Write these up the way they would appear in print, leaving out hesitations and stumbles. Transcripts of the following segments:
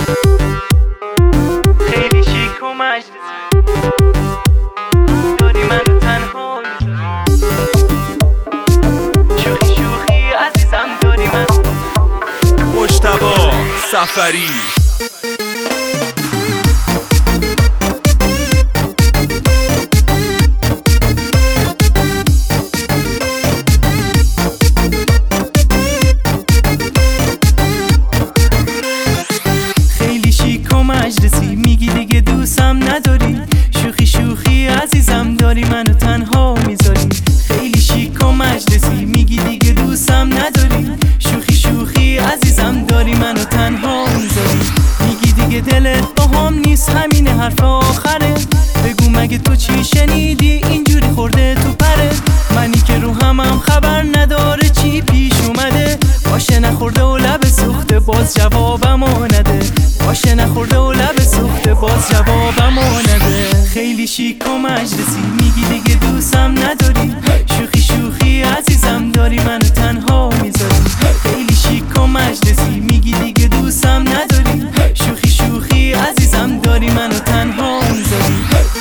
خیلی شیک و مجلسی داری منو تنها شوخی شوخی عزیزم داری من. مجتبی سفری. مجلسی میگی دیگه دوستم نداری، شوخی شوخی عزیزم داری منو تنها میذاری. خیلی شیک و مجلسی میگی دیگه دوستم نداری، شوخی شوخی عزیزم داری منو تنها میذاری. میگی دیگه دلت با هم نیست، همین حرف آخره. بگو مگه تو چی شنیدی اینجوری خورده تو پره؟ منی که رو همم خبر نداره چی پیش اومده. باشه نخورده و لب سوخته باز جوابمو نده، باشه نخورده و لب سوخته باز جوابمو نده. خیلی شیک و مجلسی میگی دیگه دوستم نداری، شوخی شوخی عزیزم داری منو تنها میذاری. خیلی شیک و مجلسی میگی دیگه دوستم نداری، شوخی شوخی عزیزم داری منو تنها میذاری.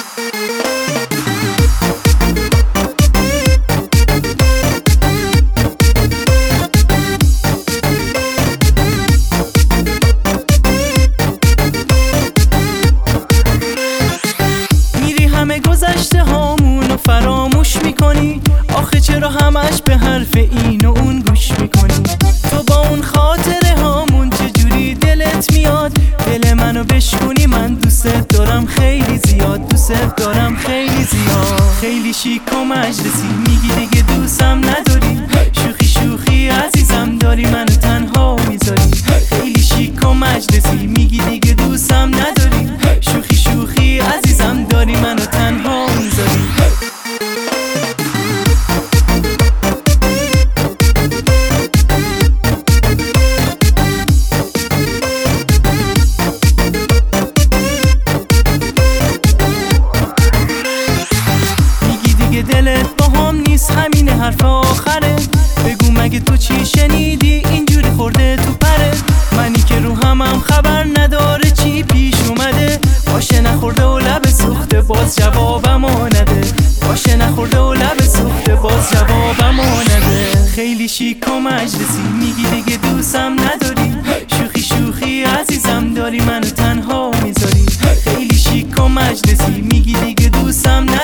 همه گذشته هامونو فراموش میکنی، آخه چرا همش به حرف این و اون گوش میکنی؟ تو با اون خاطره هامون چجوری دلت میاد؟ دل منو بشکونی، من دوست دارم خیلی زیاد، دوست دارم خیلی زیاد. خیلی شیک و مجلسی میگی دیگه دوستم نداری، شوخی شوخی عزیزم داری منو تنها میذاری. خیلی شیک و مجلسی میگی دیگه دوستم نداری، شوخی شوخی عزیزم داری منو تنها میذاری. میگی دیگه دلت با هم نیست، همین حرف آخره. بگو مگه تو چی شنیدی اینجوری خورده تو پره؟ منی که رو همم خبر نداره چی پیش اومده. باشه نخورده و لب سوخته باز جوابمو نده، باشه نخورده و لب سوخته باز جوابمو نده. خیلی شیک و مجلسی میگی دیگه دوستم نداری، شوخی شوخی عزیزم داری منو تنها میذاری. خیلی شیک و مجلسی میگی دیگه دوستم نداری،